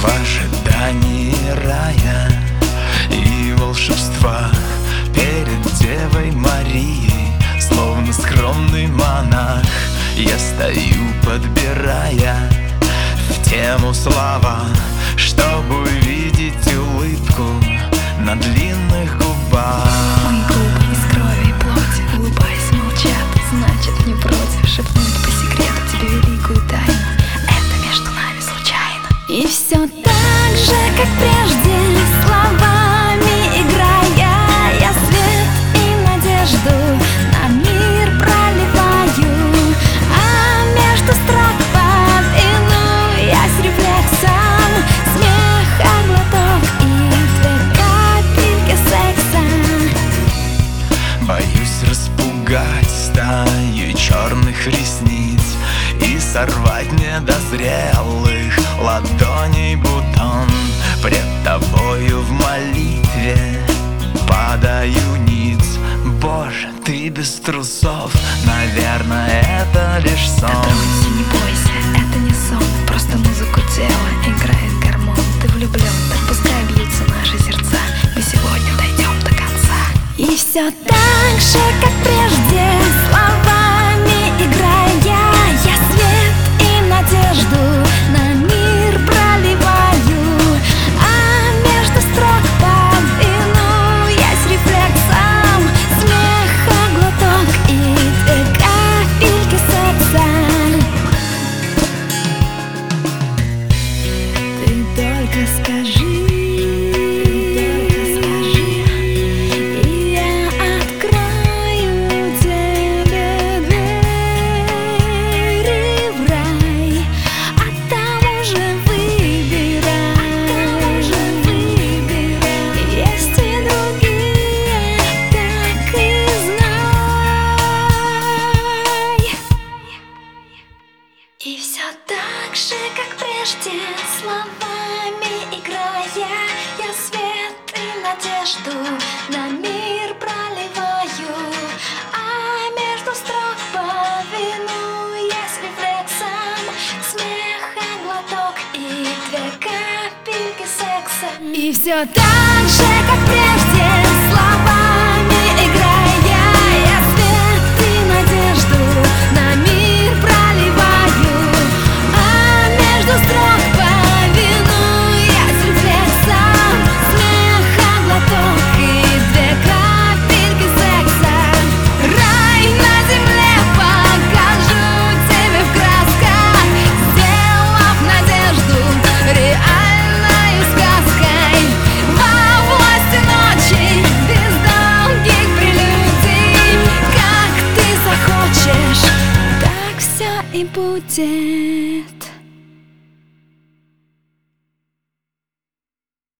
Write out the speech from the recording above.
В ожидании рая и волшебства перед Девой Марией, словно скромный монах, я стою, подбирая в тему слова, чтобы увидеть улыбку на длинных губах. Мои губы из крови и плоти, улыбаясь, молчат, значит, не против шепнуть по секрету тебе великую тайну. Это между нами случайно. И все так же, как прежде, словами играя, я свет и надежду на мир проливаю, а между строк повинуясь рефлексам, смех, глоток и две капельки секса. Боюсь распугать стаю черных ресниц и сорвать недозрелых ладоней бутон. Пред тобою в молитве падаю ниц. Боже, ты без трусов, наверное, это лишь сон. Дотронься, не бойся, это не сон, просто музыку тела играет гормон. Ты влюблен, так пускай бьются наши сердца, мы сегодня дойдем до конца. И все так же, как прежде, словами играя, я свет и надежду на мир проливаю, а между строк повинуясь рефлексам, смех, глоток и две капельки секса. Ты только скажи, и все так же, как прежде, словами играя, я свет и надежду на мир проливаю, а между строк повинуясь рефлексам, смех, глоток и две капельки секса. И все так же, как прежде, словами играя, я свет и надежду на мир проливаю, а между строк повинуясь рефлексам, смех, глоток и две капельки секса. Рай на земле покажу тебе в красках, сделав надежду реальной сказкой. Во власти ночи без долгих прелюдий, как ты захочешь, так все и будет.